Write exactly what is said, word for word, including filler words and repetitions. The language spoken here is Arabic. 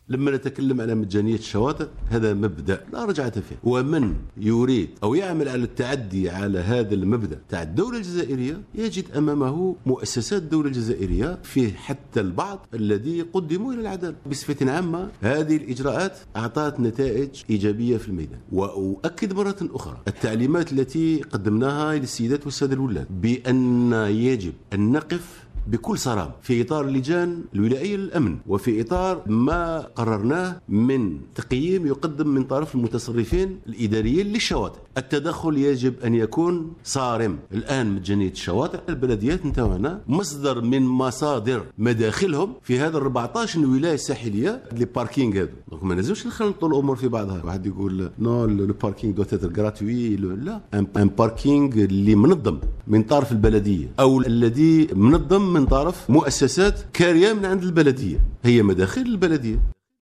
لما نتكلم على مجانية الشواطئ هذا مبدأ لا رجعة فيه، ومن يريد أو يعمل على التعدي على هذا المبدأ تاع الدولة الجزائرية يجد أمامه مؤسسات الدولة الجزائرية، فيه حتى البعض الذي قدموا إلى العدالة. بصفة عامة هذه الإجراءات أعطت نتائج إيجابية في الميدان. وأؤكد مرة أخرى التعليمات التي قدمناها للسيدات والسادة الولاة بأن يجب أن نقف بكل صرامة في إطار اللجان الولائية للأمن، وفي إطار ما قررناه من تقييم يقدم من طرف المتصرفين الإداريين للشواطئ. التدخل يجب أن يكون صارم. الآن مجانية الشواطئ البلديات نتاعنا مصدر من مصادر مداخلهم في هذا أربعطاش ولاية ساحلية. لي باركينغ هذو دونك ما نزلوش نخلطوا الأمور في بعضها. واحد يقول نو لو باركينغ دو تيتر غراتوي، لا، ان باركينغ اللي منظم من طرف البلدية أو الذي منظم من طرف مؤسسات كارية من عند البلدية، هي مداخل البلدية.